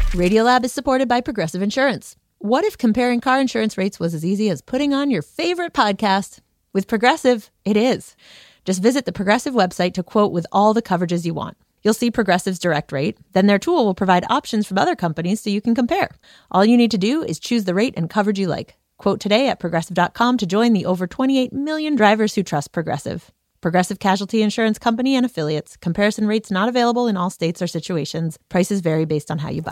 Radiolab is supported by Progressive Insurance. What if comparing car insurance rates was as easy as putting on your favorite podcast? With Progressive, it is. Just visit the Progressive website to quote with all the coverages you want. You'll see Progressive's direct rate. Then their tool will provide options from other companies so you can compare. All you need to do is choose the rate and coverage you like. Quote today at Progressive.com to join the over 28 million drivers who trust Progressive. Progressive Casualty Insurance Company and Affiliates. Comparison rates not available in all states or situations. Prices vary based on how you buy.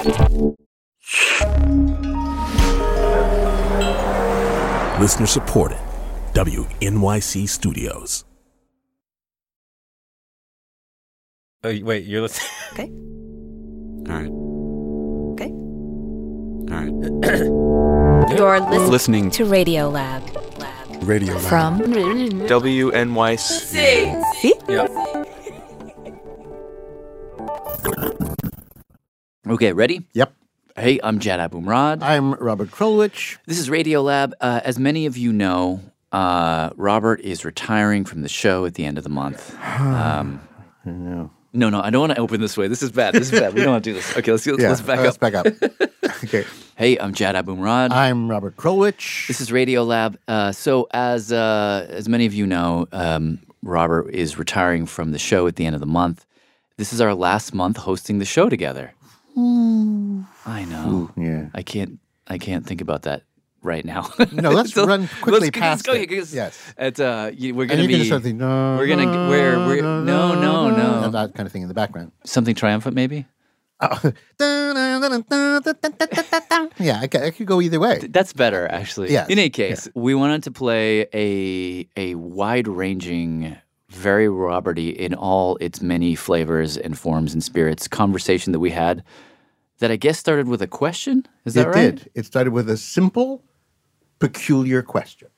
Listener supported. WNYC Studios. Oh, wait, you're listening? Okay. All right. Okay. All right. You're listening to Radiolab. Radio From WNYC. See? Yeah. Okay, ready? Yep. Hey, I'm Jad Abumrad. I'm Robert Krulwich. This is Radiolab. As many of you know, Robert is retiring from the show at the end of the month. No. No, I don't want to open this way. This is bad. We don't want to do this. Okay, let's back up. Let's back up. Okay. Hey, I'm Jad Abumrad. I'm Robert Krulwich. This is Radiolab. So as many of you know, Robert is retiring from the show at the end of the month. This is our last month hosting the show together. I know. Ooh, yeah. I can't think about that right now. No, let's run quickly past let's go, it. because Yes. we're going And to you're be. going to start thinking, no, that kind of thing in the background. Something triumphant, maybe? Yeah, I could go either way. That's better, actually. Yes. In any case, we wanted to play a wide-ranging, very Robert-y in all its many flavors and forms and spirits conversation that we had that I guess started with a question. Is that right? It did. It started with a simple, peculiar question.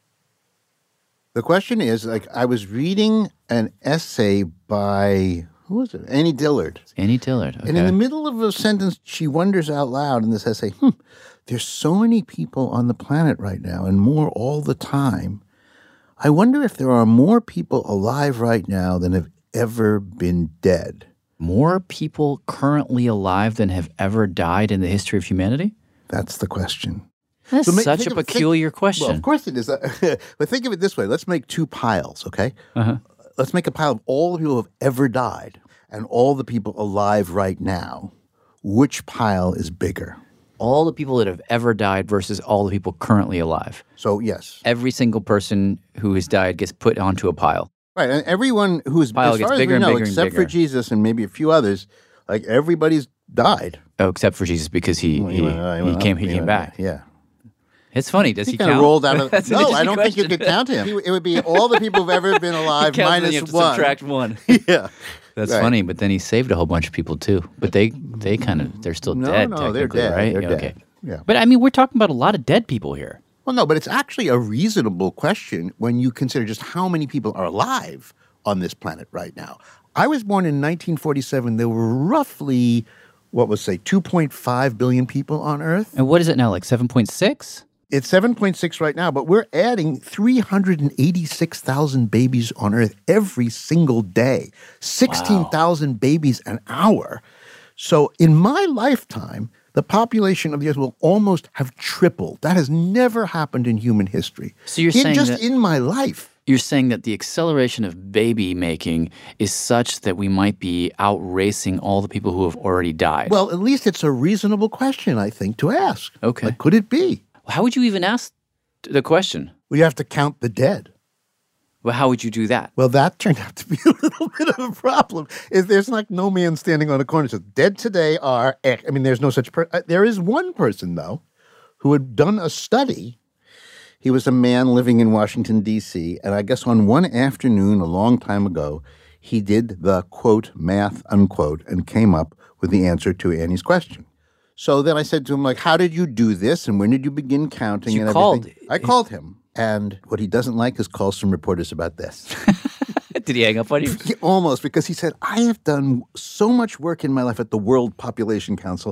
The question is, I was reading an essay by, who was it? Annie Dillard. Annie Dillard, okay. And in the middle of a sentence, she wonders out loud in this essay, there's so many people on the planet right now, and more all the time. I wonder if there are more people alive right now than have ever been dead. More people currently alive than have ever died in the history of humanity? That's the question. That's So such a peculiar question. Well, of course it is. But think of it this way. Let's make two piles, okay? Uh-huh. Let's make a pile of all the people who have ever died and all the people alive right now. Which pile is bigger? All the people that have ever died versus all the people currently alive. So, yes. Every single person who has died gets put onto a pile. Right, and everyone who's, Pile as gets far as bigger we and know, bigger and except for bigger. Jesus and maybe a few others, everybody's died. Oh, except for Jesus because he came back. Yeah. It's funny. Does he kind count? of rolled out of. That's an No, I interesting don't think you question. could count him. It would be all the people who've ever been alive Count, then you minus have to one. subtract one. Yeah. That's Right. funny, but then he saved a whole bunch of people too. But they're still dead. No, they're technically, dead. right? They're Okay. dead. Yeah. But I mean, we're talking about a lot of dead people here. Well, no, but it's actually a reasonable question when you consider just how many people are alive on this planet right now. I was born in 1947. There were roughly, 2.5 billion people on Earth. And what is it now? Like 7.6? It's 7.6 right now, but we're adding 386,000 babies on Earth every single day, 16,000 babies an hour. So in my lifetime, the population of the Earth will almost have tripled. That has never happened in human history. So you're saying just that- in my life. You're saying that the acceleration of baby making is such that we might be outracing all the people who have already died. Well, at least it's a reasonable question, I think, to ask. Okay. Could it be? How would you even ask the question? Well, you have to count the dead. Well, how would you do that? Well, that turned out to be a little bit of a problem. There's no man standing on a corner and says, dead today are X. I mean, there's no such person. There is one person, though, who had done a study. He was a man living in Washington, D.C., and I guess on one afternoon a long time ago, he did the, quote, math, unquote, and came up with the answer to Annie's question. So then I said to him, how did you do this, and when did you begin counting and everything? I called him, and what he doesn't like is calls from reporters about this. Did he hang up on you? Almost, because he said, I have done so much work in my life at the World Population Council,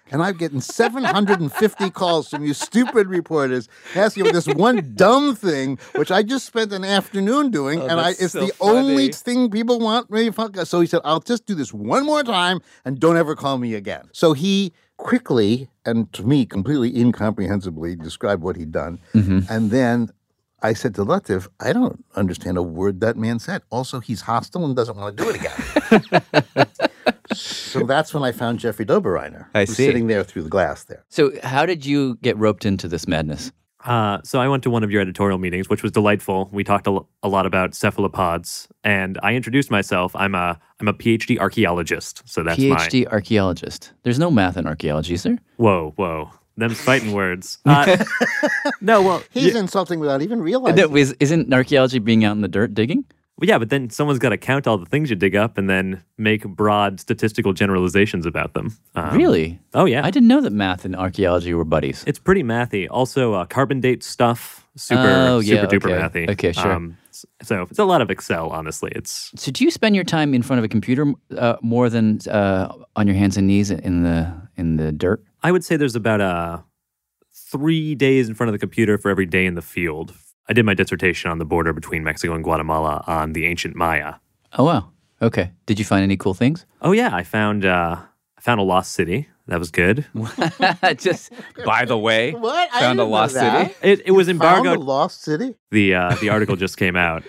And I'm getting 750 calls from you stupid reporters asking for this one dumb thing, which I just spent an afternoon doing, and it's so the funny. only thing people want me to fuck. So he said, I'll just do this one more time and don't ever call me again. So he quickly, and to me completely incomprehensibly, described what he'd done. And then I said to Latif, I don't understand a word that man said. Also, he's hostile and doesn't want to do it again. So that's when I found Jeffrey Doberreiner. I who's see. Sitting there through the glass there. So how did you get roped into this madness? So I went to one of your editorial meetings, which was delightful. We talked a lot about cephalopods, and I introduced myself. I'm a PhD archaeologist, so that's PhD archaeologist. There's no math in archaeology, is there? Whoa. Them's fighting words. No, well, He's insulting without even realizing. Isn't archaeology being out in the dirt digging? well, yeah, but then someone's got to count all the things you dig up and then make broad statistical generalizations about them. Really? Oh, yeah. I didn't know that math and archaeology were buddies. It's pretty mathy. Also, carbon date stuff, super duper mathy. Okay, sure. So it's a lot of Excel, honestly. So do you spend your time in front of a computer more than on your hands and knees in the dirt? I would say there's about 3 days in front of the computer for every day in the field. I did my dissertation on the border between Mexico and Guatemala on the ancient Maya. Oh, wow. Okay. Did you find any cool things? Oh, yeah. I found a lost city. That was good. Just, by the way, What? I found a didn't know lost that. city? It was Found embargoed. a lost city? The article just came out.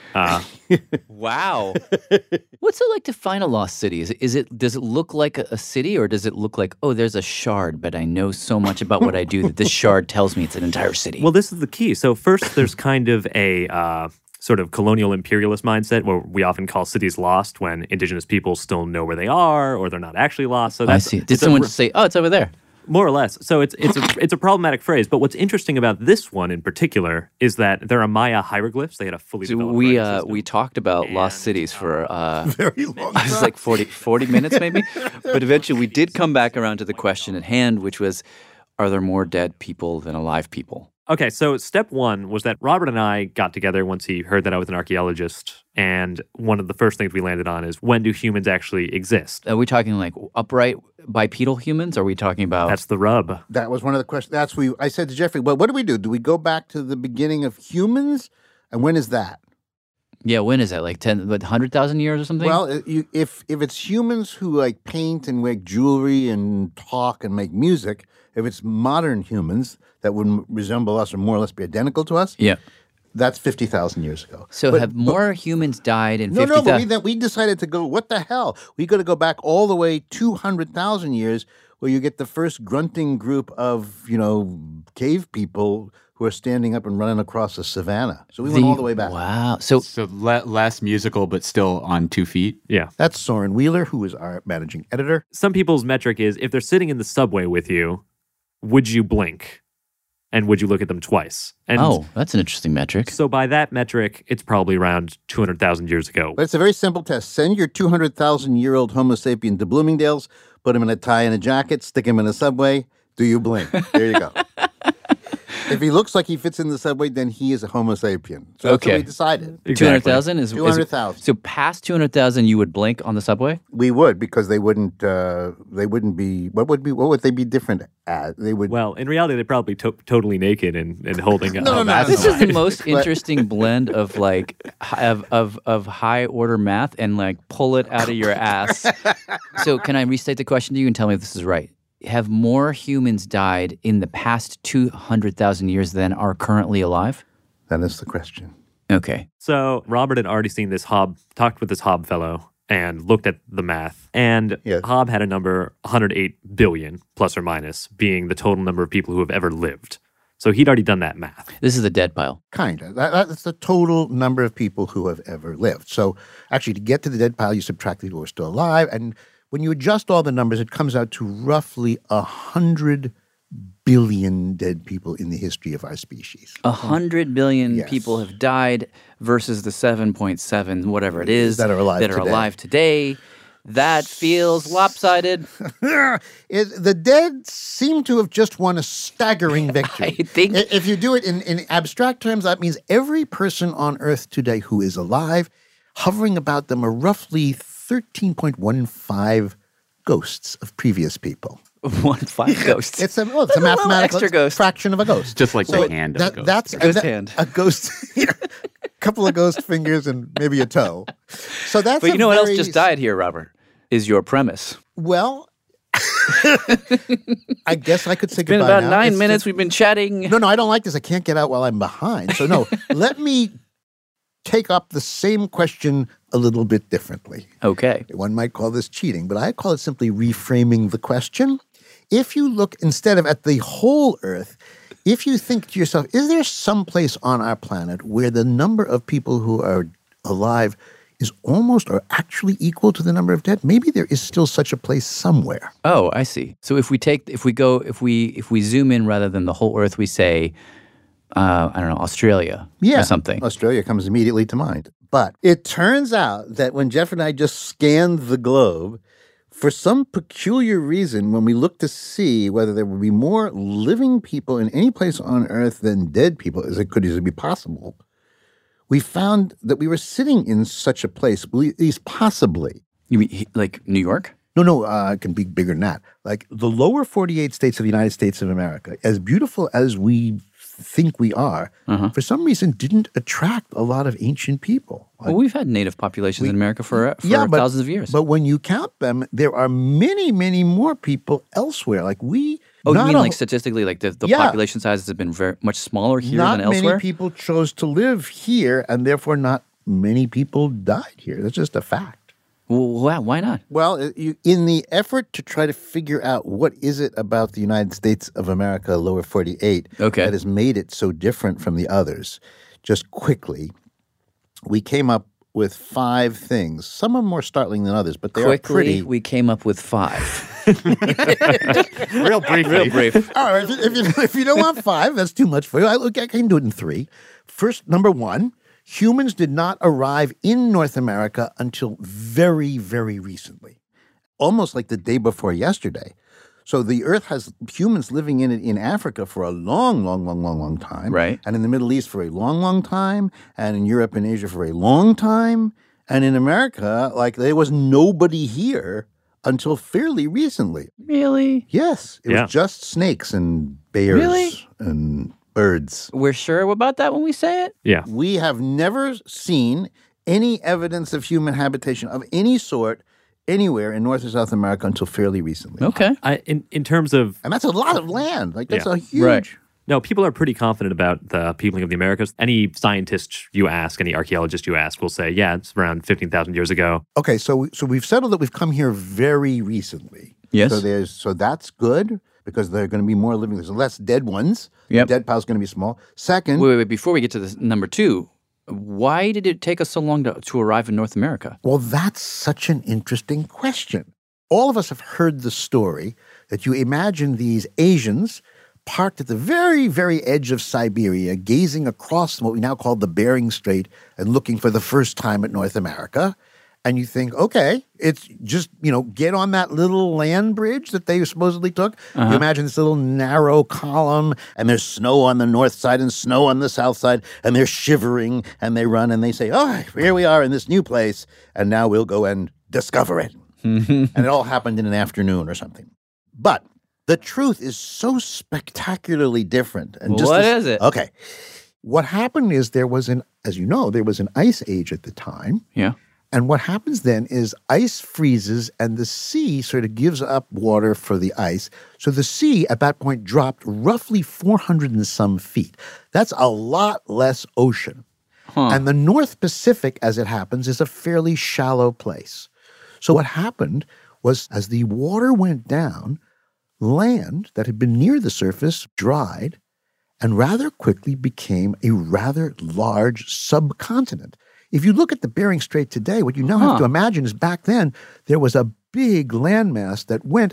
Wow. What's it like to find a lost city? Does it look like a city, or does it look like, oh, there's a shard, but I know so much about what I do that this shard tells me it's an entire city? Well, this is the key. So first, there's kind of a sort of colonial imperialist mindset where we often call cities lost when indigenous people still know where they are or they're not actually lost. So I that's, see. Did someone just say, oh, it's over there? More or less. So it's a problematic phrase. But what's interesting about this one in particular is that there are Maya hieroglyphs. They had a fully So developed writing system. we talked about lost cities for Very long it was like 40 minutes maybe. But eventually we did come back around to the question at hand, which was, are there more dead people than alive people? Okay, so step one was that Robert and I got together once he heard that I was an archaeologist, and one of the first things we landed on is, when do humans actually exist? Are we talking like upright bipedal humans? Or are we talking about... That's the rub. That was one of the questions. I said to Jeffrey, well, what do we do? Do we go back to the beginning of humans? And when is that? Yeah, when is that? Like 100,000 years or something? Well, if it's humans who like paint and make jewelry and talk and make music, if it's modern humans that would resemble us or more or less be identical to us, yeah. that's 50,000 years ago. So have more humans died in 50,000? No, but we decided to go, what the hell? We got to go back all the way 200,000 years where you get the first grunting group of, cave people who are standing up and running across a savanna. So we went all the way back. Wow. So less musical, but still on 2 feet. Yeah. That's Soren Wheeler, who is our managing editor. Some people's metric is, if they're sitting in the subway with you, would you blink? And would you look at them twice? And that's an interesting metric. so by that metric, it's probably around 200,000 years ago. But it's a very simple test. Send your 200,000-year-old Homo sapien to Bloomingdale's, put him in a tie and a jacket, stick him in a subway. Do you blink? There you go. If he looks like he fits in the subway, then he is a Homo sapien. So that's what we decided. 200,000 is 200,000. So past 200,000, you would blink on the subway? We would, because they wouldn't be. What would they be different at? They would. Well, in reality, they're probably totally naked and holding up. No, This is the most interesting blend of like of high order math and like pull it out of your ass. So can I restate the question to you and tell me if this is right? Have more humans died in the past 200,000 years than are currently alive? That is the question. Okay. So Robert had already seen this talked with this Hobb fellow and looked at the math. And Yes. Hobb had a number 108 billion, plus or minus, being the total number of people who have ever lived. So he'd already done that math. This is the dead pile. Kind of. That's the total number of people who have ever lived. So actually, to get to the dead pile, you subtract the people who are still alive. And when you adjust all the numbers, it comes out to roughly 100 billion dead people in the history of our species. 100 billion Yes. people have died versus the 7.7, whatever it is, That are alive today. That feels lopsided. The dead seem to have just won a staggering victory. I think- If you do it in abstract terms, that means every person on Earth today who is alive, hovering about them are roughly 13.15 ghosts of previous people. 5 ghosts. It's a a little mathematical extra ghost. fraction of a ghost. Just like the hand of a ghost. That's Ghost hand. A ghost, a couple of ghost fingers and maybe a toe. So that's. But you know what else just died here, Robert? Is your premise. Well, I guess I could say It's been goodbye about now. 9 It's minutes. just- We've been chatting. No, I don't like this. I can't get out while I'm behind. So no, let me take up the same question a little bit differently. Okay. One might call this cheating, but I call it simply reframing the question. If you look instead of at the whole Earth, if you think to yourself, is there some place on our planet where the number of people who are alive is almost or actually equal to the number of dead? Maybe there is still such a place somewhere. Oh, I see. So if we zoom in rather than the whole Earth, we say, I don't know, Australia or something. Australia comes immediately to mind. But it turns out that when Jeff and I just scanned the globe, for some peculiar reason, when we looked to see whether there would be more living people in any place on Earth than dead people, as it could easily be possible, we found that we were sitting in such a place, at least possibly. You mean like New York? No, it can be bigger than that. Like the lower 48 states of the United States of America, as beautiful as we think we are, for some reason didn't attract a lot of ancient people. Well, we've had native populations in America for thousands of years. But when you count them, there are many, many more people elsewhere. Like we... Oh, you mean like statistically, like the population sizes have been very much smaller here than elsewhere? Not many people chose to live here, and therefore not many people died here. That's just a fact. Well, why not? Well, in the effort to try to figure out what is it about the United States of America, lower 48, that has made it so different from the others, just quickly, we came up with 5 things. Some are more startling than others, but they are pretty. We came up with 5. Real brief. All right, if you don't want 5, that's too much for you. I can do it in 3. First, number 1. Humans did not arrive in North America until very, very recently, almost like the day before yesterday. So the Earth has humans living in it in Africa for a long time. Right. And in the Middle East for a long time. And in Europe and Asia for a long time. And in America, like there was nobody here until fairly recently. Really? Yes. It was just snakes and bears and birds. We're sure about that when we say it? Yeah. We have never seen any evidence of human habitation of any sort anywhere in North or South America until fairly recently. Okay. In terms of... And that's a lot of land. Like, that's Yeah. a huge... Right. No, people are pretty confident about the peopling of the Americas. Any scientist you ask, any archaeologist you ask will say, yeah, it's around 15,000 years ago. Okay, so we've settled that we've come here very recently. Yes. So that's good because there are going to be more living. There's less dead ones. Yep. The dead pile's going to be small. Second... Wait, before we get to this, number 2, why did it take us so long to arrive in North America? Well, that's such an interesting question. All of us have heard the story that you imagine these Asians parked at the very, very edge of Siberia, gazing across what we now call the Bering Strait and looking for the first time at North America. And you think, okay, it's just, get on that little land bridge that they supposedly took. You imagine this little narrow column, and there's snow on the north side and snow on the south side, and they're shivering, and they run, and they say, oh, here we are in this new place, and now we'll go and discover it. And it all happened in an afternoon or something. But the truth is so spectacularly different. And What is it? Okay. What happened is there was as you know, there was an ice age at the time. Yeah. And what happens then is ice freezes and the sea sort of gives up water for the ice. So the sea at that point dropped roughly 400 and some feet. That's a lot less ocean. And the North Pacific, as it happens, is a fairly shallow place. So what happened was as the water went down, land that had been near the surface dried and rather quickly became a rather large subcontinent. If you look at the Bering Strait today, what you now have to imagine is back then there was a big landmass that went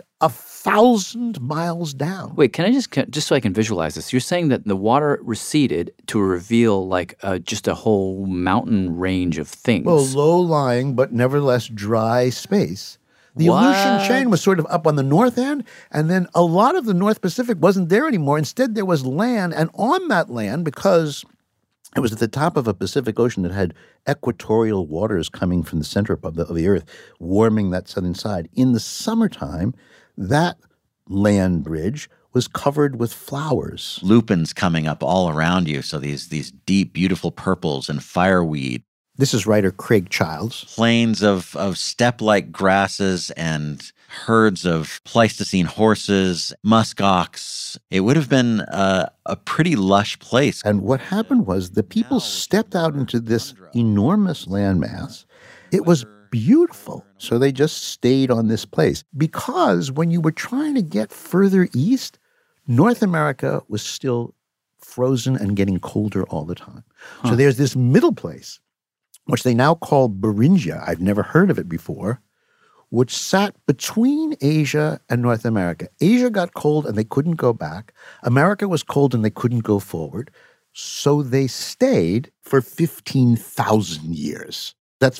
1,000 miles down. Wait, can I just so I can visualize this? You're saying that the water receded to reveal like just a whole mountain range of things. Well, low-lying but nevertheless dry space. The Aleutian chain was sort of up on the north end, and then a lot of the North Pacific wasn't there anymore. Instead, there was land, and on that land, because It was at the top of a Pacific Ocean that had equatorial waters coming from the center of the Earth, warming that southern side. In the summertime, that land bridge was covered with flowers. Lupins coming up all around you. So these deep, beautiful purples and fireweed. This is writer Craig Childs. Plains of steppe-like grasses and herds of Pleistocene horses, muskox. It would have been a pretty lush place. And what happened was the people stepped out into this enormous landmass. It was beautiful. So they just stayed on this place. Because when you were trying to get further east, North America was still frozen and getting colder all the time. So there's this middle place, which they now call Beringia. I've never heard of it before, which sat between Asia and North America. Asia got cold and they couldn't go back. America was cold and they couldn't go forward. So they stayed for 15,000 years. That's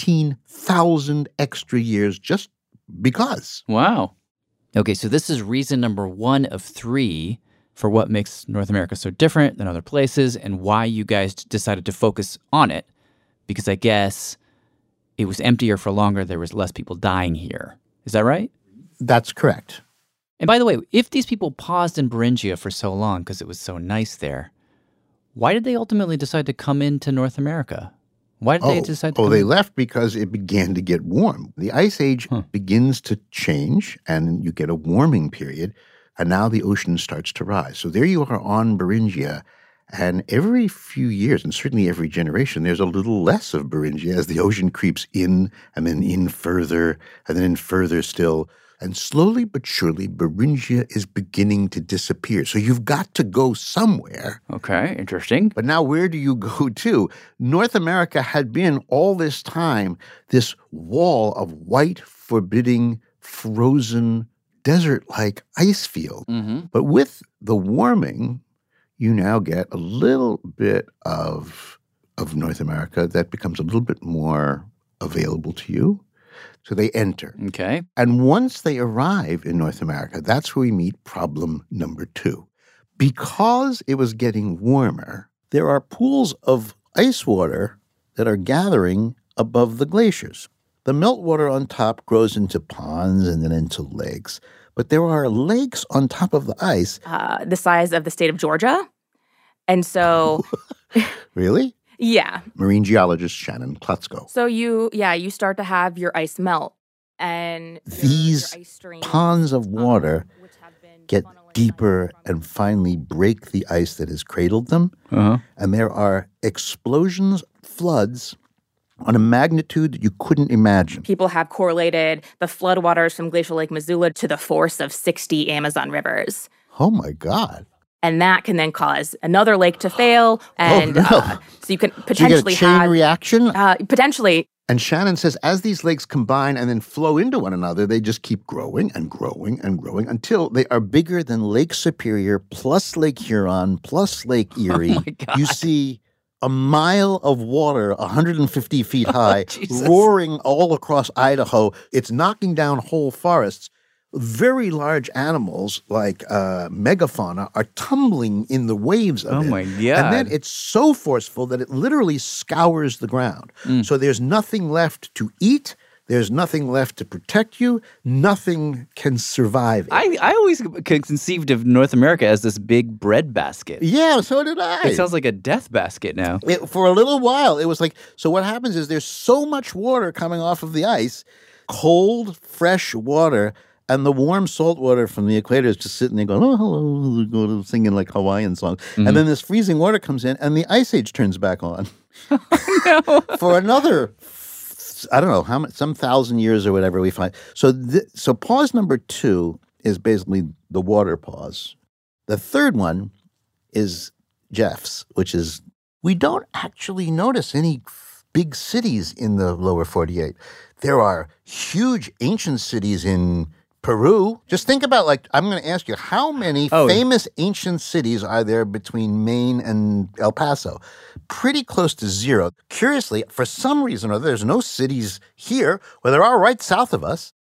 15,000 extra years just because. Wow. Okay, so this is reason number 1 of 3 for what makes North America so different than other places and why you guys decided to focus on it. Because I guess it was emptier for longer. There was less people dying here. Is that right? That's correct. And by the way, if these people paused in Beringia for so long because it was so nice there, why did they ultimately decide to come into North America? Why did they decide to come they in? left because it began to get warm. The Ice Age begins to change, and you get a warming period, and now the ocean starts to rise. So there you are on Beringia, and every few years, and certainly every generation, there's a little less of Beringia as the ocean creeps in, and then in further, and then in further still. And slowly but surely, Beringia is beginning to disappear. So you've got to go somewhere. Okay, interesting. But now where do you go to? North America had been all this time this wall of white, forbidding, frozen, desert-like ice field. Mm-hmm. But with the warming, you now get a little bit of North America that becomes a little bit more available to you. So they enter. Okay. And once they arrive in North America, that's where we meet problem number 2. Because it was getting warmer, there are pools of ice water that are gathering above the glaciers. The meltwater on top grows into ponds and then into lakes. But there are lakes on top of the ice. The size of the state of Georgia. And so... Really? Yeah. Marine geologist Shannon Klutzko. So you start to have your ice melt. And these ponds of water get deeper and finally break the ice that has cradled them. Uh-huh. And there are explosions, floods, on a magnitude that you couldn't imagine. People have correlated the floodwaters from Glacial Lake Missoula to the force of 60 Amazon rivers. Oh, my God. And that can then cause another lake to fail. And so you can potentially you get a chain reaction? Potentially. And Shannon says as these lakes combine and then flow into one another, they just keep growing and growing and growing until they are bigger than Lake Superior plus Lake Huron plus Lake Erie. Oh my God. You see a mile of water 150 feet high Jesus. roaring all across Idaho. It's knocking down whole forests. Very large animals like megafauna are tumbling in the waves of it. Oh, my God. And then it's so forceful that it literally scours the ground. So there's nothing left to eat. There's nothing left to protect you. Nothing can survive it. I always conceived of North America as this big bread basket. Yeah, so did I. It sounds like a death basket now. For a little while, it was like, so what happens is there's so much water coming off of the ice, cold, fresh water, and the warm salt water from the equator is just sitting there going, oh, hello, singing like Hawaiian songs. Mm-hmm. And then this freezing water comes in and the ice age turns back on. No. For another, I don't know, how much, some 1,000 years or whatever we find. So pause number 2 is basically the water pause. The third one is Jeff's, which is we don't actually notice any big cities in the lower 48. There are huge ancient cities in Peru. Just think about, like, I'm going to ask you, how many famous ancient cities are there between Maine and El Paso? Pretty close to 0. Curiously, for some reason or other, there's no cities here, where there are right south of us.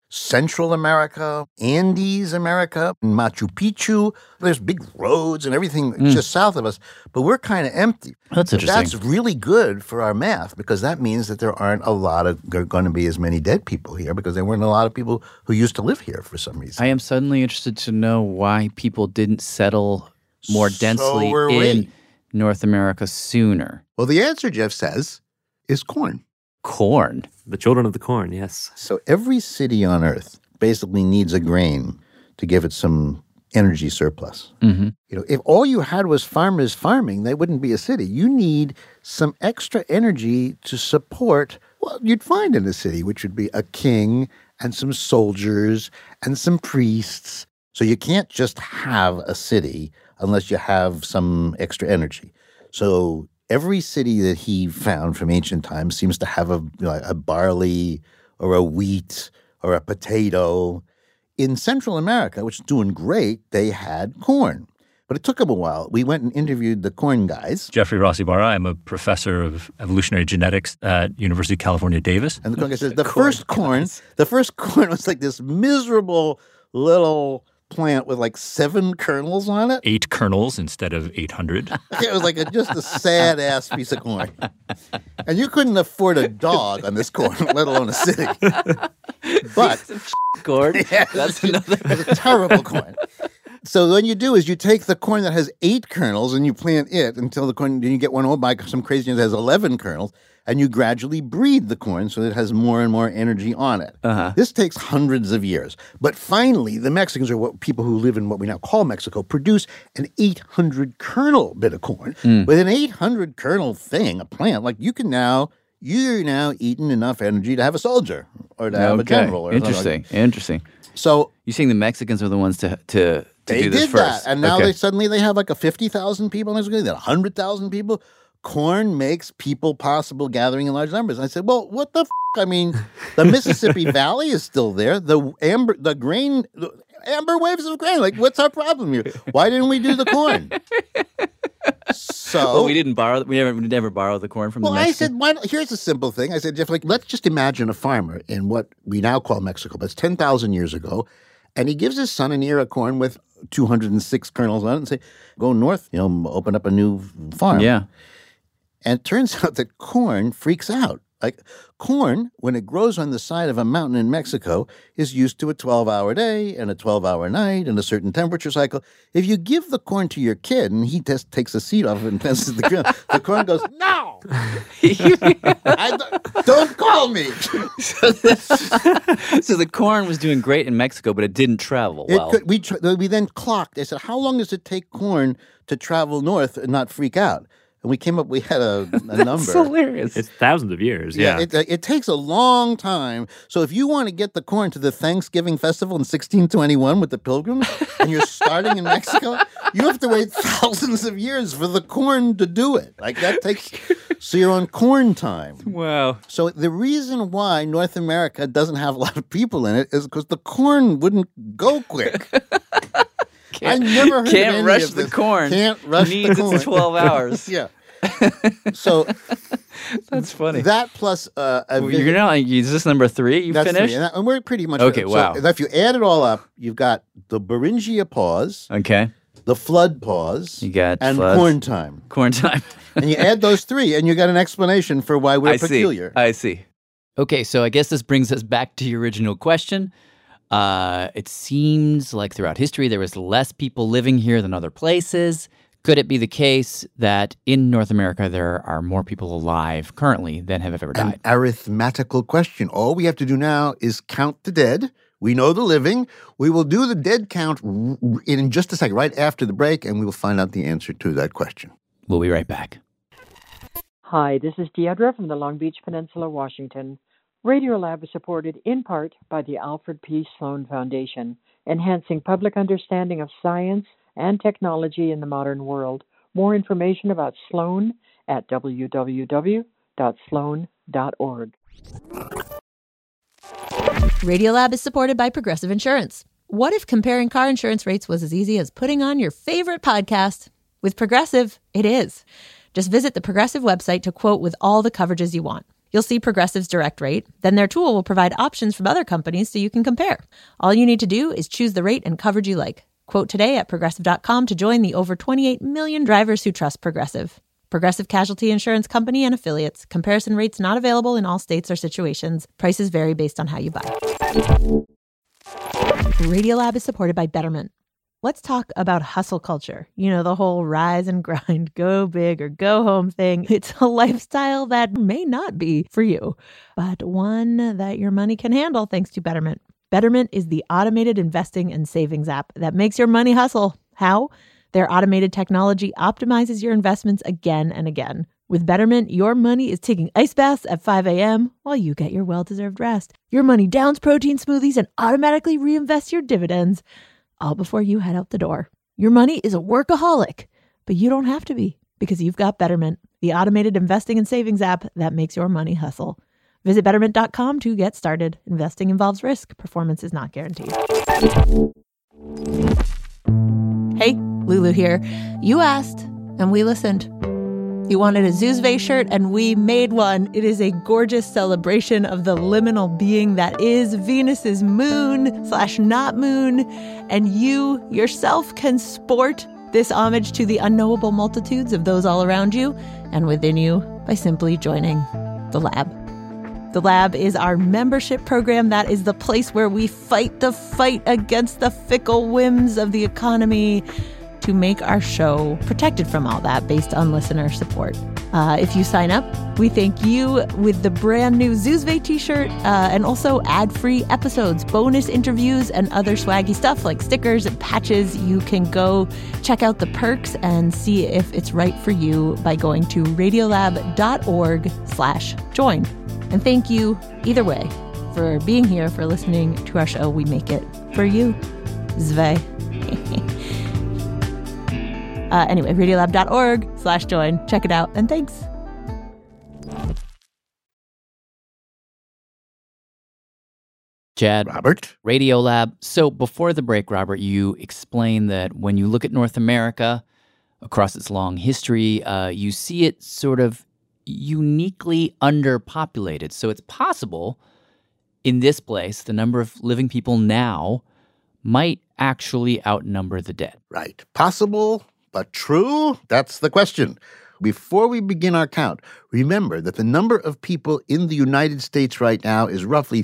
Central America, Andes America, Machu Picchu. There's big roads and everything just south of us, but we're kind of empty. That's interesting. That's really good for our math because that means that there aren't going to be as many dead people here because there weren't a lot of people who used to live here for some reason. I am suddenly interested to know why people didn't settle more densely in North America sooner. Well, the answer, Jeff says, is corn. Corn? The children of the corn, yes. So every city on Earth basically needs a grain to give it some energy surplus. Mm-hmm. If all you had was farmers farming, they wouldn't be a city. You need some extra energy to support what you'd find in a city, which would be a king and some soldiers and some priests. So you can't just have a city unless you have some extra energy. So every city that he found from ancient times seems to have a barley or a wheat or a potato. In Central America, which is doing great, they had corn. But it took them a while. We went and interviewed the corn guys. Jeffrey Rossi Barra. I'm a professor of evolutionary genetics at University of California, Davis. And the corn guy says the first corn was like this miserable little plant with like 7 kernels on it. 8 kernels instead of 800. It was like just a sad-ass piece of corn. And you couldn't afford a dog on this corn, let alone a city. But corn? Yeah, that's a terrible corn. So what you do is you take the corn that has 8 kernels and you plant it until the corn, then you get one old by some crazy that has 11 kernels, and you gradually breed the corn so that it has more and more energy on it. Uh-huh. This takes hundreds of years. But finally, the Mexicans, or people who live in what we now call Mexico, produce an 800 kernel bit of corn. With an 800 kernel thing, a plant, like you're now eating enough energy to have a soldier or to have a general. Or Interesting. So you're saying the Mexicans are the ones to do this did first. That, and now they have like a 50,000 people in Mexico, they have 100,000 people. Corn makes people possible gathering in large numbers. And I said, well, what the f***? I mean, the Mississippi Valley is still there. The amber waves of grain. Like, what's our problem here? Why didn't we do the corn? So we never borrow the corn from the Mexicans. I said, here's a simple thing. I said, Jeff, let's just imagine a farmer in what we now call Mexico, but it's 10,000 years ago. And he gives his son an ear of corn with 206 kernels on it and say, go north, open up a new farm. Yeah. And it turns out that corn freaks out. Like corn, when it grows on the side of a mountain in Mexico, is used to a 12-hour day and a 12-hour night and a certain temperature cycle. If you give the corn to your kid and he just takes a seed off of it and passes the ground, the corn goes, no! Don't call me! So the corn was doing great in Mexico, but it didn't travel well. We then clocked. I said, how long does it take corn to travel north and not freak out? And we had a number. That's hilarious. It's thousands of years, yeah. It takes a long time. So if you want to get the corn to the Thanksgiving festival in 1621 with the Pilgrims, and you're starting in Mexico, you have to wait thousands of years for the corn to do it. Like that takes, so you're on corn time. Wow. So the reason why North America doesn't have a lot of people in it is because the corn wouldn't go quick. I never heard of any rush of the this. corn. Can't rush the corn. Needs 12 hours. Yeah. So that's funny. That plus you're now is this number 3? You that's finished? 3, and we're pretty much okay. Wow. So if you add it all up, you've got the Beringia pause. Okay. The flood pause. You got and floods. corn time. Corn time. And you add those 3, and you got an explanation for why we're peculiar. I see. Okay, so I guess this brings us back to your original question. It seems like throughout history there was less people living here than other places. Could it be the case that in North America there are more people alive currently than have ever died? An arithmetical question. All we have to do now is count the dead. We know the living. We will do the dead count in just a second, right after the break, and we will find out the answer to that question. We'll be right back. Hi, this is Deidre from the Long Beach Peninsula, Washington. Radiolab is supported in part by the Alfred P. Sloan Foundation, enhancing public understanding of science and technology in the modern world. More information about Sloan at www.sloan.org. Radiolab is supported by Progressive Insurance. What if comparing car insurance rates was as easy as putting on your favorite podcast? With Progressive, it is. Just visit the Progressive website to quote with all the coverages you want. You'll see Progressive's direct rate. Then their tool will provide options from other companies so you can compare. All you need to do is choose the rate and coverage you like. Quote today at Progressive.com to join the over 28 million drivers who trust Progressive. Progressive Casualty Insurance Company and Affiliates. Comparison rates not available in all states or situations. Prices vary based on how you buy. Radiolab is supported by Betterment. Let's talk about hustle culture. You know, the whole rise and grind, go big or go home thing. It's a lifestyle that may not be for you, but one that your money can handle thanks to Betterment. Betterment is the automated investing and savings app that makes your money hustle. How? Their automated technology optimizes your investments again and again. With Betterment, your money is taking ice baths at 5 a.m. while you get your well-deserved rest. Your money downs protein smoothies and automatically reinvests your dividends, all before you head out the door. Your money is a workaholic, but you don't have to be because you've got Betterment, the automated investing and savings app that makes your money hustle. Visit Betterment.com to get started. Investing involves risk. Performance is not guaranteed. Hey, Lulu here. You asked, and we listened. You wanted a Zoozve shirt, and we made one. It is a gorgeous celebration of the liminal being that is Venus's moon/not moon, and you yourself can sport this homage to the unknowable multitudes of those all around you and within you by simply joining the lab. The Lab is our membership program. That is the place where we fight the fight against the fickle whims of the economy to make our show protected from all that based on listener support. If you sign up, we thank you with the brand new Zoozve t-shirt and also ad-free episodes, bonus interviews, and other swaggy stuff like stickers and patches. You can go check out the perks and see if it's right for you by going to radiolab.org/join. And thank you, either way, for being here, for listening to our show. We make it for you. Zve. Anyway, radiolab.org/join. Check it out, and thanks. Chad. Robert. Radiolab. So before the break, Robert, you explained that when you look at North America across its long history, you see it sort of uniquely underpopulated. So it's possible in this place, the number of living people now might actually outnumber the dead. Right. Possible, but true? That's the question. Before we begin our count, remember that the number of people in the United States right now is roughly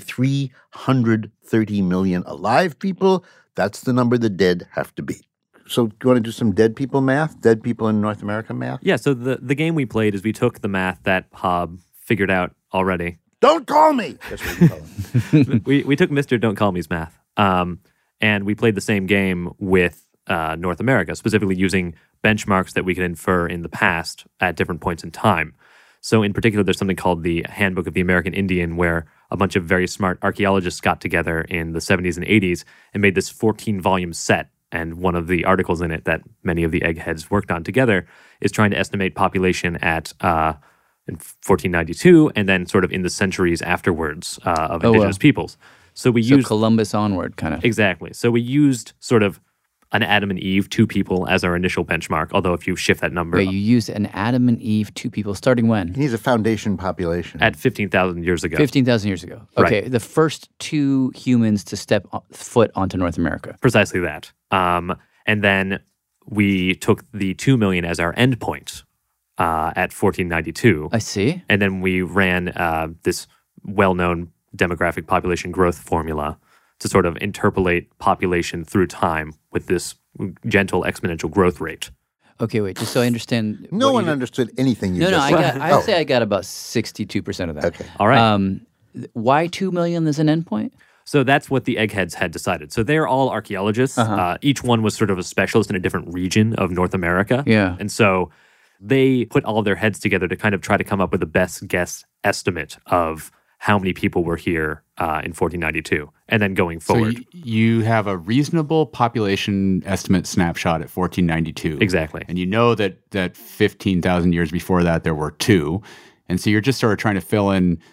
330 million alive people. That's the number the dead have to beat. So do you want to do some dead people math? Dead people in North America math? Yeah, so the game we played is we took the math that Hob figured out already. Don't call me! That's what you call him. we took Mr. Don't Call Me's math. And we played the same game with North America, specifically using benchmarks that we could infer in the past at different points in time. So in particular, there's something called the Handbook of the American Indian, where a bunch of very smart archaeologists got together in the 70s and 80s and made this 14-volume set. And one of the articles in it that many of the eggheads worked on together is trying to estimate population at in 1492 and then sort of in the centuries afterwards of indigenous peoples. So we used Columbus onward, kind of. Exactly. So we used sort of an Adam and Eve, 2 people, as our initial benchmark, although if you shift that number... Wait, you used an Adam and Eve, 2 people, starting when? He needs a foundation population. At 15,000 years ago. 15,000 years ago. Okay, Right. The first 2 humans to step foot onto North America. Precisely that. And then we took the 2 million as our endpoint at 1492. I see. And then we ran this well-known demographic population growth formula to sort of interpolate population through time with this gentle exponential growth rate. Okay, wait, just so I understand. No one understood anything you No, just said. I'd say I got about 62% of that. Okay. All right. Why 2 million as an endpoint? So that's what the eggheads had decided. So they're all archaeologists. Each one was sort of a specialist in a different region of North America. Yeah. And so they put all their heads together to kind of try to come up with the best guess estimate of how many people were here in 1492 and then going forward. So you have a reasonable population estimate snapshot at 1492. Exactly. And you know that 15,000 years before that there were 2. And so you're just sort of trying to fill in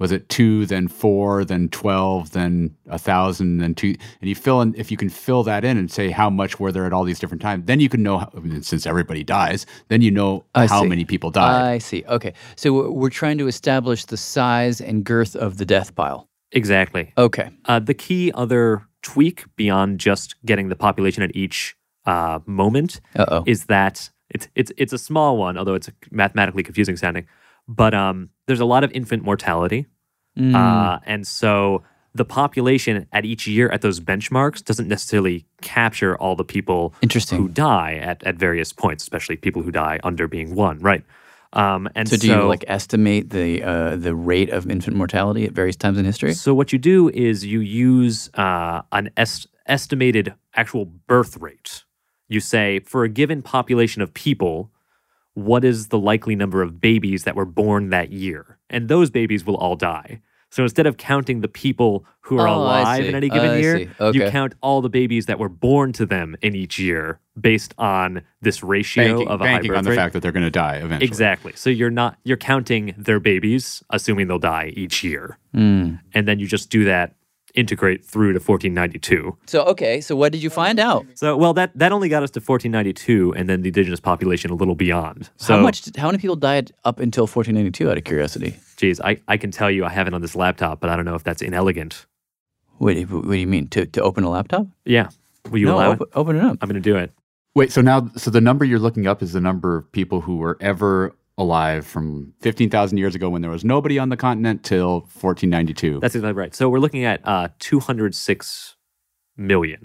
was it 2, then 4, then 12, then 1,000, then 2, and you fill in, if you can fill that in and say how much were there at all these different times, then you can know, since everybody dies, then you know how many people died. I see. Okay. So we're trying to establish the size and girth of the death pile. Exactly. Okay. The key other tweak beyond just getting the population at each moment is that it's a small one, although it's mathematically confusing sounding. But there's a lot of infant mortality. And so the population at each year at those benchmarks doesn't necessarily capture all the people who die at various points, especially people who die under being 1, right? And so do you estimate the rate of infant mortality at various times in history? So what you do is you use an estimated actual birth rate. You say, for a given population of people, what is the likely number of babies that were born that year? And those babies will all die. So instead of counting the people who are alive in any given year, you count all the babies that were born to them in each year based on this ratio of a high birth banking on the rate. fact that they're going to die eventually. Exactly. So you're counting their babies, assuming they'll die each year. And then you just do that, integrate through to 1492. So what did you find out? So, well, that only got us to 1492 and then the indigenous population a little beyond. So, how many people died up until 1492, out of curiosity? Geez, I can tell you I have it on this laptop, but I don't know if that's inelegant. What do you mean? To open a laptop? Yeah. Will you allow it? Open it up. I'm going to do it. Wait, so the number you're looking up is the number of people who were ever alive from 15,000 years ago when there was nobody on the continent till 1492. That's exactly right. So we're looking at 206 million.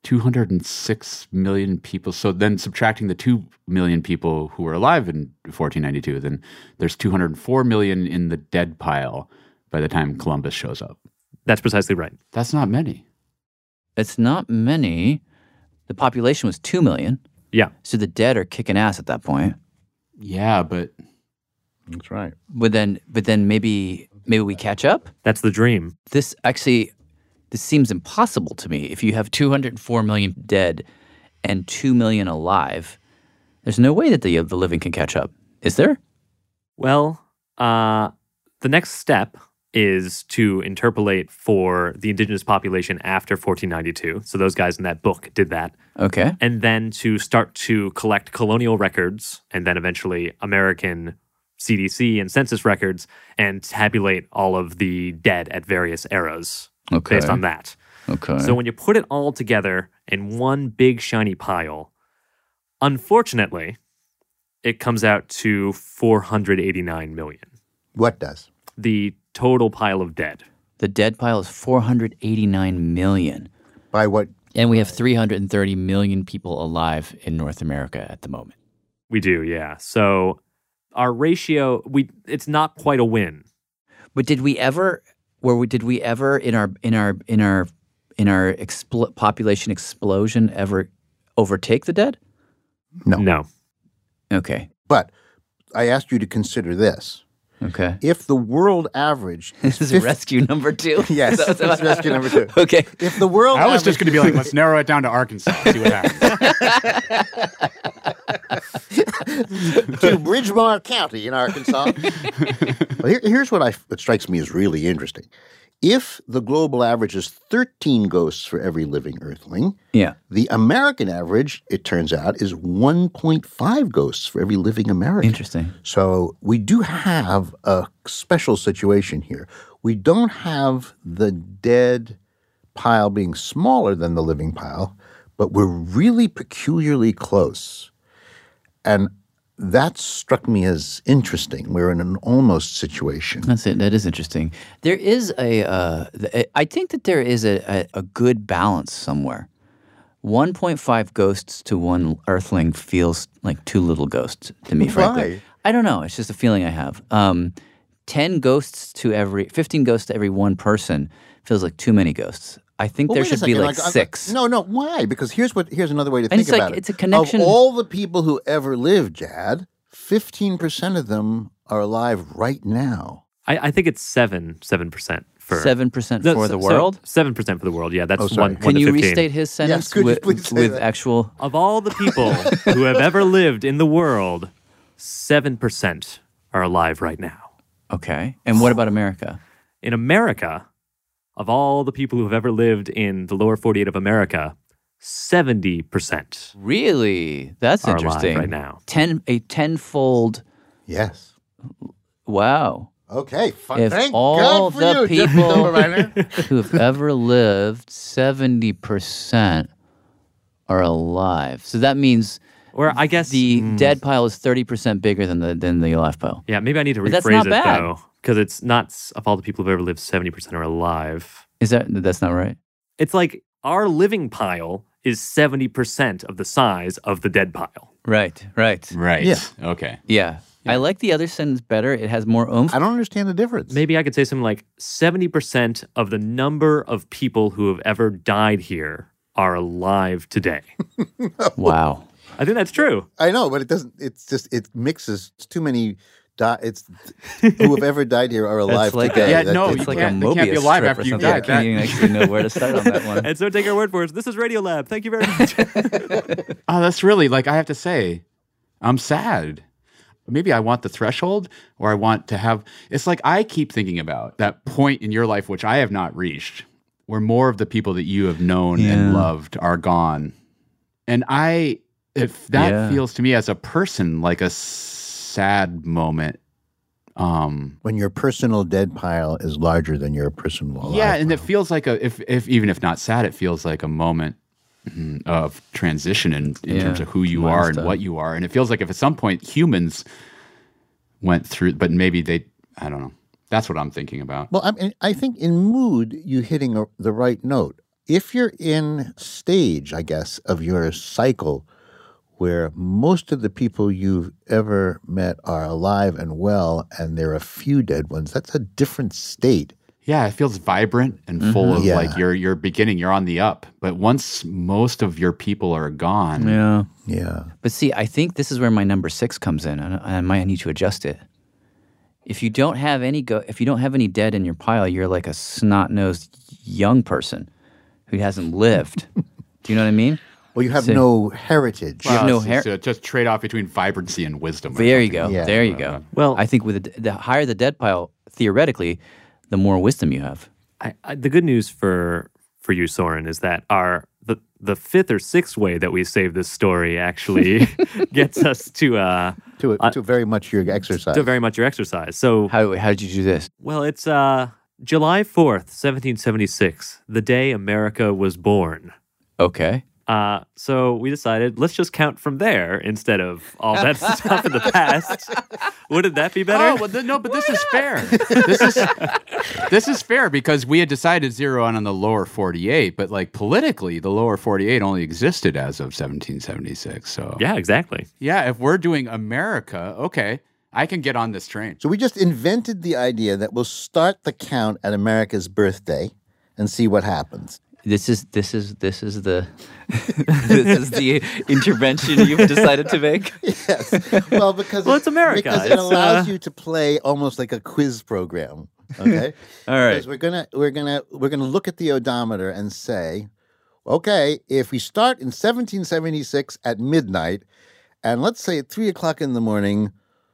206 million people. So then subtracting the 2 million people who were alive in 1492, then there's 204 million in the dead pile by the time Columbus shows up. That's precisely right. That's not many. It's not many. The population was 2 million. Yeah. So the dead are kicking ass at that point. Yeah, but that's right. But then maybe we catch up. That's the dream. This seems impossible to me. If you have 204 million dead and 2 million alive, there's no way that the living can catch up. Is there? Well, the next step is to interpolate for the indigenous population after 1492. So those guys in that book did that. Okay. And then to start to collect colonial records and then eventually American CDC and census records and tabulate all of the dead at various eras based on that. Okay. So when you put it all together in one big shiny pile, unfortunately, it comes out to 489 million. What does? The total pile of dead. The dead pile is 489 million. By what? And we have 330 million people alive in North America at the moment. We do, yeah. So our ratio, it's not quite a win. But did we ever in our population explosion ever overtake the dead? No. Okay. But I asked you to consider this. Okay. If the world average is this is rescue number 2? Yes, this is rescue number 2. Okay. If the world I was just going to be like, let's narrow it down to Arkansas, see what happens. To Bridgemar County in Arkansas. Well, here's what strikes me as really interesting. If the global average is 13 ghosts for every living earthling, the American average, it turns out, is 1.5 ghosts for every living American. Interesting. So we do have a special situation here. We don't have the dead pile being smaller than the living pile, but we're really peculiarly close. And that struck me as interesting. We're in an almost situation. That's it. That is interesting. There is I think that there is a good balance somewhere. 1.5 ghosts to one earthling feels like too little ghosts to me, frankly. Why? I don't know. It's just a feeling I have. 15 ghosts to every one person feels like too many ghosts. I think there should be like 6. No. Why? Because here's another way to think about it. It's a connection. Of all the people who ever lived, Jad, 15% of them are alive right now. I think it's 7% for 7% for the world. 7% for the world. Yeah, that's one. Can you 15. restate his sentence with actual? Of all the people who have ever lived in the world, 7% are alive right now. Okay, and what about America? in America, of all the people who have ever lived in the lower 48 of America, 70% Really? That's are interesting. alive right now. A tenfold. Yes. Wow. Okay. If Thank all God for the you, Jeffrey people Silverminer. who've ever lived, 70% are alive. So that means Or I guess the dead pile is 30% bigger than the alive pile. Yeah, maybe I need to But that's rephrase not it bad. though, because it's not of all the people who've ever lived, 70% are alive. That's not right? It's like our living pile is 70% of the size of the dead pile. Right. Yeah. Okay. Yeah. I like the other sentence better. It has more oomph. I don't understand the difference. Maybe I could say something like 70% of the number of people who have ever died here are alive today. Wow. I think that's true. I know, but it doesn't. It's just it mixes. It's too many. It's who have ever died here are alive like today. Yeah, no, it's you like can't- a they can't be Mobius alive strip after or you something. die. I can't even actually know where to start on that one. And so take our word for it. This is Radio Lab. Thank you very much. Oh, that's really, like, I have to say, I'm sad. Maybe I want the threshold, or I want to have, it's like I keep thinking about that point in your life, which I have not reached, where more of the people that you have known and loved are gone. And if that feels to me as a person like a sad moment. When your personal dead pile is larger than your personal alive Yeah, and pile. it feels like if even if not sad, it feels like a moment of transition in terms of who you are and what you are. And it feels like if at some point humans went through, but maybe I don't know. That's what I'm thinking about. Well, I think in mood, you're hitting the right note. If you're in stage, I guess, of your cycle where most of the people you've ever met are alive and well, and there are a few dead ones, that's a different state. Yeah, it feels vibrant and full of like you're beginning, you're on the up. But once most of your people are gone. Yeah. But see, I think this is where my number 6 comes in, and I might need to adjust it. If you don't have any dead in your pile, you're like a snot-nosed young person who hasn't lived. Do you know what I mean? Well, you have no heritage. You have no heritage. So just trade off between vibrancy and wisdom. There you go. Yeah. There you go. Well, I think with the higher the dead pile, theoretically, the more wisdom you have. The good news for you, Soren, is that the fifth or sixth way that we save this story actually gets us to very much your exercise. To very much your exercise. So how did you do this? Well, it's July 4th, 1776, the day America was born. Okay. So we decided, let's just count from there instead of all that stuff in the past. Wouldn't that be better? Oh, well, no, but this is fair. This is fair because we had decided to zero in on the lower 48, but like politically, the lower 48 only existed as of 1776. So yeah, exactly. Yeah, if we're doing America, okay, I can get on this train. So we just invented the idea that we'll start the count at America's birthday and see what happens. This is the intervention you've decided to make. Yes. Well, because it's America. Because it allows you to play almost like a quiz program. Okay. All right. Because we're gonna look at the odometer and say, okay, if we start in 1776 at midnight, and let's say at 3:00 in the morning,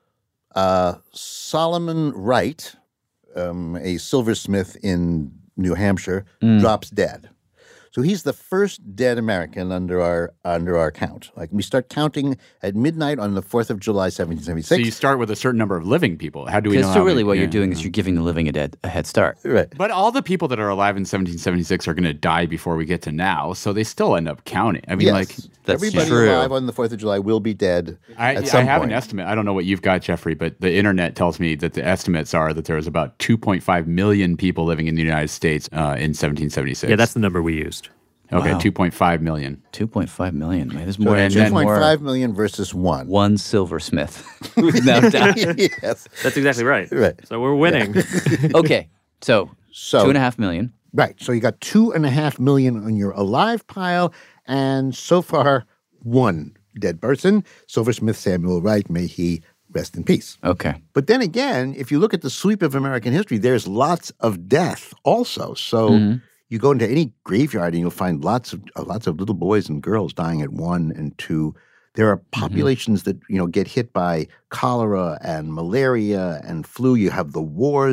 Solomon Wright, a silversmith in New Hampshire, drops dead. So he's the first dead American under our count. Like we start counting at midnight on the 4th of July, 1776. So you start with a certain number of living people. How do we know? So really what you're doing is you're giving the living a head start. Right. But all the people that are alive in 1776 are going to die before we get to now, so they still end up counting. I mean, yes. Everybody alive on the 4th of July will be dead at some I have point. an estimate. I don't know what you've got, Jeffrey, but the internet tells me that the estimates are that there was about 2.5 million people living in the United States in 1776. Yeah, that's the number we used. Okay, Wow. 2.5 million. 2.5 million. Man, there's So more. 2.5 million versus one. One silversmith. No doubt. Yes. That's exactly right. Right. So we're winning. Okay, so 2.5 million. Right. So you got 2.5 million on your alive pile, and so far, one dead person, silversmith Samuel Wright, may he rest in peace. Okay. But then again, if you look at the sweep of American history, there's lots of death also. So you go into any graveyard and you'll find lots of little boys and girls dying at 1 and 2. There are populations that get hit by cholera and malaria and flu. You have the wars.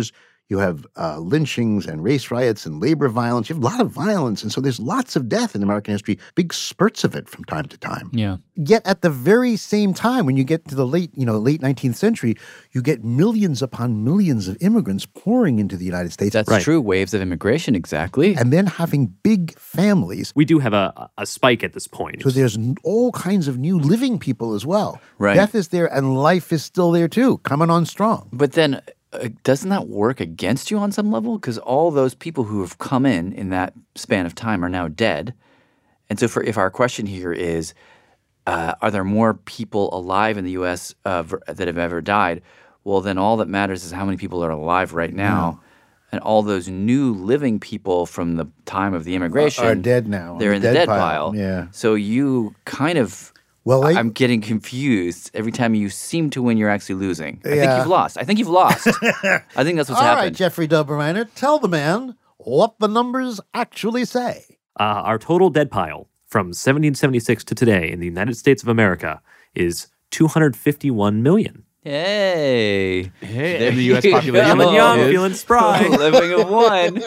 You have lynchings and race riots and labor violence. You have a lot of violence. And so there's lots of death in American history, big spurts of it from time to time. Yeah. Yet at the very same time, when you get to the late 19th century, you get millions upon millions of immigrants pouring into the United States. That's true. Waves of immigration, exactly. And then having big families. We do have a spike at this point. So there's all kinds of new living people as well. Right. Death is there and life is still there too, coming on strong. But then doesn't that work against you on some level? Because all those people who have come in that span of time are now dead. And so if our question here is, are there more people alive in the U.S. That have ever died? Well, then all that matters is how many people are alive right now. And all those new living people from the time of the immigration are dead now. They're in the dead pile. Yeah. So you kind of... Well, I'm getting confused. Every time you seem to win, you're actually losing. I think you've lost. I think that's what's happened. All right, Jeffrey Doberminer, tell the man what the numbers actually say. Our total dead pile from 1776 to today in the United States of America is 251 million. Hey. In the U.S. population. Feeling young, feeling spry. Living of one.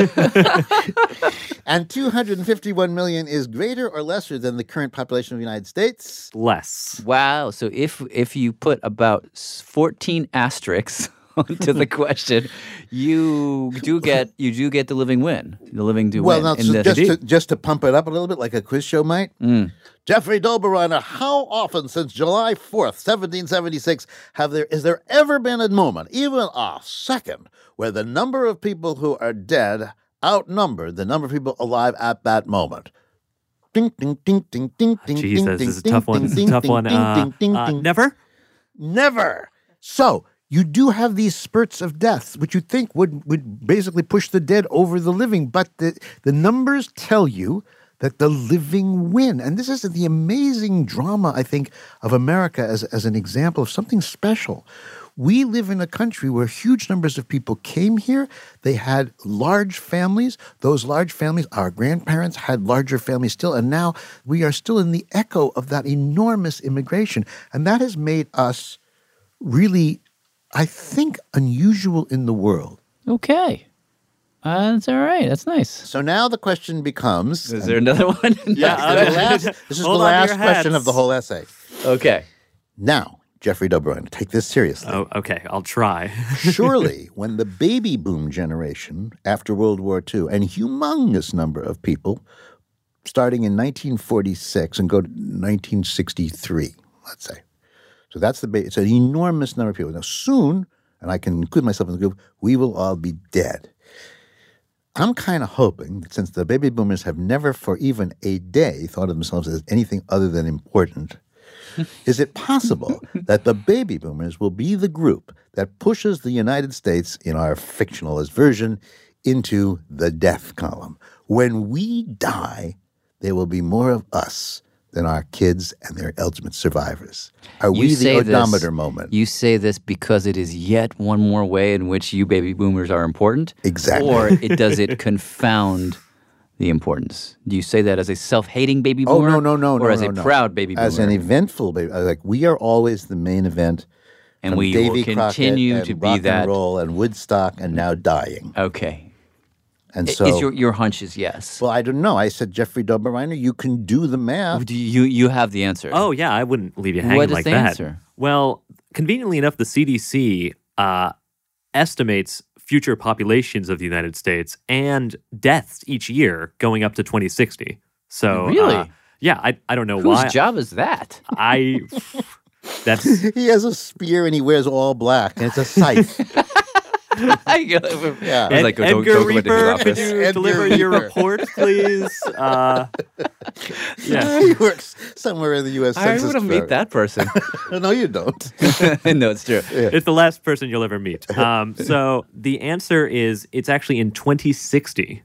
And 251 million is greater or lesser than the current population of the United States? Less. Wow. So if you put about 14 asterisks onto the question, you do get the living win. The living do win. Well, just to pump it up a little bit, like a quiz show might. Jeffrey Doberiner, how often since July 4th, 1776, is there ever been a moment, even a second, where the number of people who are dead outnumbered the number of people alive at that moment? Ding, ding, ding, ding, ding, ding, Jesus, ding, this is a ding, tough one. ding, This is a tough ding, one. ding, ding, ding. Never? Never. So you do have these spurts of deaths, which you think would basically push the dead over the living, but the numbers tell you that the living win. And this is the amazing drama, I think, of America as an example of something special. We live in a country where huge numbers of people came here. They had large families. Those large families, our grandparents had larger families still. And now we are still in the echo of that enormous immigration. And that has made us really, I think, unusual in the world. Okay. That's all right. That's nice. So now the question becomes... Is there another one? This is the last question of the whole essay. Okay. Now, Jeffrey Doberiner, take this seriously. Oh, okay. I'll try. Surely, when the baby boom generation after World War II, and humongous number of people, starting in 1946 and go to 1963, let's say. So that's it's an enormous number of people. Now soon, and I can include myself in the group, we will all be dead. I'm kind of hoping that since the baby boomers have never for even a day thought of themselves as anything other than important, is it possible that the baby boomers will be the group that pushes the United States, in our fictionalized version, into the death column? When we die, there will be more of us than our kids and their ultimate survivors. Are we the odometer moment? You say this because it is yet one more way in which you baby boomers are important? Exactly. Or does it confound the importance? Do you say that as a self-hating baby boomer? Oh, no. Or as a proud baby boomer? As an eventful baby. Like, we are always the main event. And we Davy will continue Crockett to and be rock that. and roll and Woodstock and now dying. Okay. And so, is your hunch is yes? Well, I don't know. I said, Jeffrey Doberiner, you can do the math. You have the answer. Oh, yeah. I wouldn't leave you hanging what is like the that. Answer? Well, conveniently enough, the CDC estimates future populations of the United States and deaths each year going up to 2060. So really? Yeah, I don't know why. Whose job is that? That's he has a spear and he wears all black and it's a scythe. Yeah. Like, Edgar Reaper, could you deliver your report, please? Yeah. He works somewhere in the U.S. Census I want to meet that person. No, you don't. No, it's true. Yeah. It's the last person you'll ever meet. So the answer is it's actually in 2060.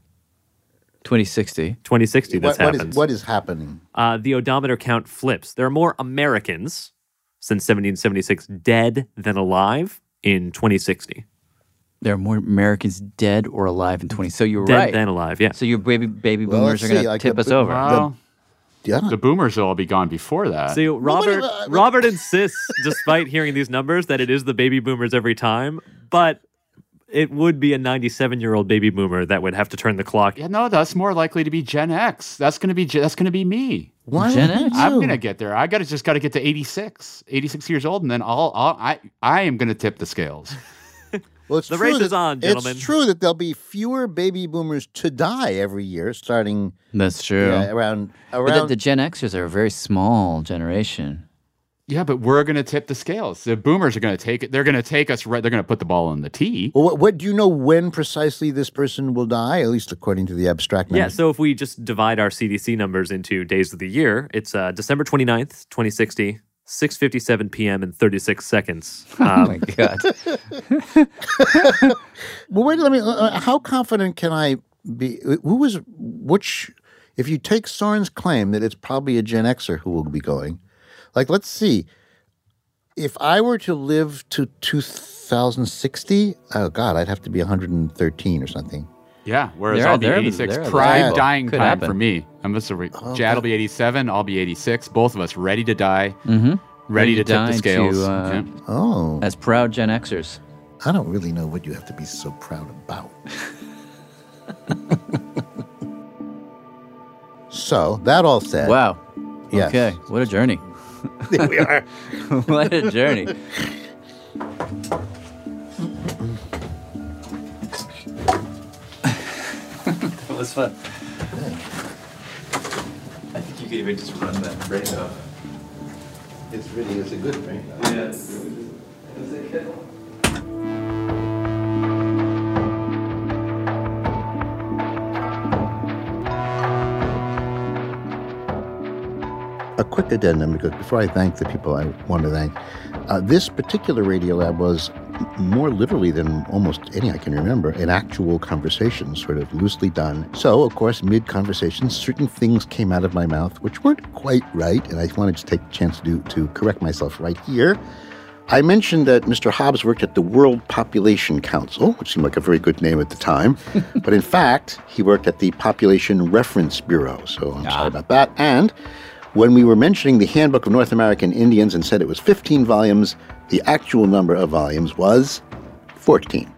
2060? 2060 this happens. What is happening? The odometer count flips. There are more Americans since 1776 dead than alive in 2060. There are more Americans dead or alive in 20. So you're dead right. Dead than alive, yeah. So your baby boomers are going to tip us over. Well, Yeah. The boomers will all be gone before that. See, Robert insists, despite hearing these numbers, that it is the baby boomers every time. But it would be a 97-year-old baby boomer that would have to turn the clock. Yeah, no, that's more likely to be Gen X. That's gonna be me. Why Gen would X? you? I'm gonna get there. I just gotta get to 86 years old, and then I am gonna tip the scales. Well, it's The true race is that- on, gentlemen. It's true that there'll be fewer baby boomers to die every year, starting That's true. around. But the Gen Xers are a very small generation. Yeah, but we're gonna tip the scales. The boomers are gonna take it. They're gonna take us right. They're gonna put the ball on the tee. Well, what do you know when precisely this person will die? At least according to the abstract Yeah, numbers. so if we just divide our CDC numbers into days of the year, it's December 29th, 2060, 6:57 p.m. and 36 seconds. Oh my God. Well, wait. Let me. How confident can I be? Which? If you take Soren's claim that it's probably a Gen Xer who will be going, like, let's see. If I were to live to 2060, oh God, I'd have to be 113 or something. Yeah, whereas There are- I'll be there are- 86. there are- Prime yeah. dying Could time happen. for me. Jad will be 87. I'll be 86. Both of us ready to die. Mm-hmm. Ready to tip the die scales. to, Oh, as proud Gen Xers. I don't really know what you have to be so proud about. So that all said, Wow. Yes. Okay. What a journey. there we are. What a journey. That was fun. I think you could even just run that brain off. It's a good thing. Yeah, it's good. A quick addendum, because before I thank the people I want to thank, this particular Radio Lab was more literally than almost any I can remember, an actual conversation, sort of loosely done. So, of course, mid-conversation, certain things came out of my mouth which weren't quite right, and I wanted to take a chance to correct myself right here. I mentioned that Mr. Hobbs worked at the World Population Council, which seemed like a very good name at the time, but in fact, he worked at the Population Reference Bureau, so I'm sorry about that. And when we were mentioning the Handbook of North American Indians and said it was 15 volumes, the actual number of volumes was 14.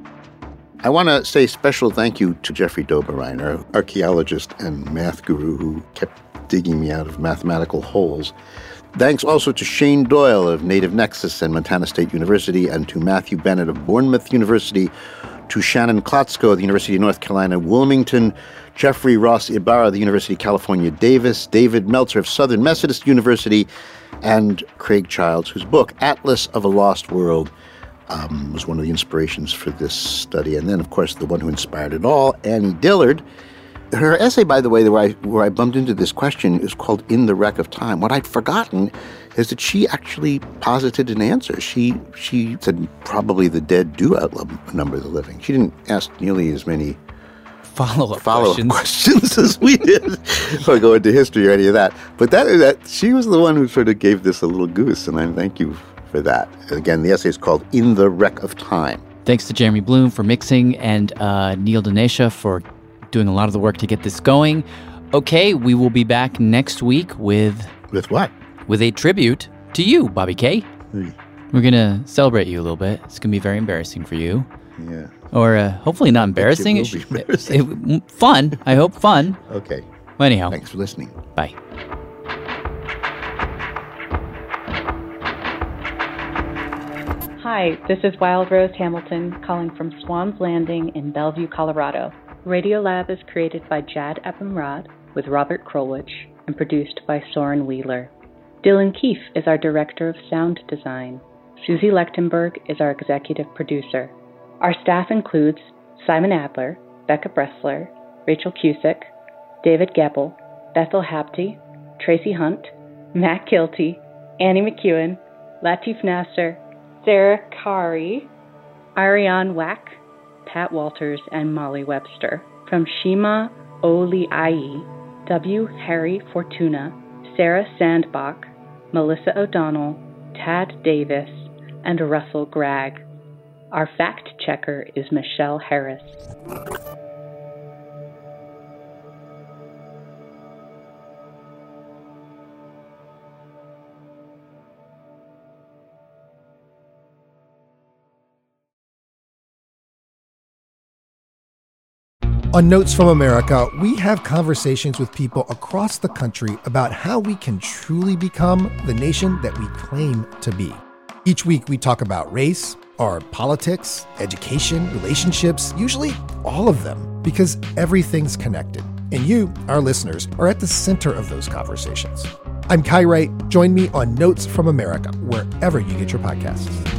I want to say special thank you to Jeffrey Doberreiner, archaeologist and math guru who kept digging me out of mathematical holes. Thanks also to Shane Doyle of Native Nexus and Montana State University, and to Matthew Bennett of Bournemouth University, to Shannon Klotzko of the University of North Carolina, Wilmington, Jeffrey Ross Ibarra of the University of California, Davis, David Meltzer of Southern Methodist University, and Craig Childs, whose book, Atlas of a Lost World, was one of the inspirations for this study. And then, of course, the one who inspired it all, Annie Dillard. Her essay, by the way, where I bumped into this question, is called In the Wreck of Time. What I'd forgotten is that she actually posited an answer. She said probably the dead do outnumber the living. She didn't ask nearly as many Follow-up questions as we did. Or go into history or any of that. But that she was the one who sort of gave this a little goose, and I thank you for that. Again, the essay is called In the Wreck of Time. Thanks to Jeremy Bloom for mixing and Neil Dinesha for doing a lot of the work to get this going. Okay, we will be back next week with... With what? With a tribute to you, Bobby K. We're going to celebrate you a little bit. It's going to be very embarrassing for you. Yeah. Or hopefully not embarrassing. It will be embarrassing. Fun. I hope fun. Okay. Well, anyhow. Thanks for listening. Bye. Hi, this is Wild Rose Hamilton calling from Swan's Landing in Bellevue, Colorado. Radiolab is created by Jad Eppenrod with Robert Krulwich and produced by Soren Wheeler. Dylan Keefe is our Director of Sound Design. Susie Lechtenberg is our Executive Producer. Our staff includes Simon Adler, Becca Bressler, Rachel Cusick, David Gebel, Bethel Hapti, Tracy Hunt, Matt Kilty, Annie McEwen, Latif Nasser, Sarah Kari, Ariane Wack, Pat Walters, and Molly Webster. From Shima Oliai, W. Harry Fortuna, Sarah Sandbach, Melissa O'Donnell, Tad Davis, and Russell Gregg. Our fact checker is Michelle Harris. On Notes from America, we have conversations with people across the country about how we can truly become the nation that we claim to be. Each week, we talk about race, our politics, education, relationships, usually all of them, because everything's connected. And you, our listeners, are at the center of those conversations. I'm Kai Wright. Join me on Notes from America, wherever you get your podcasts.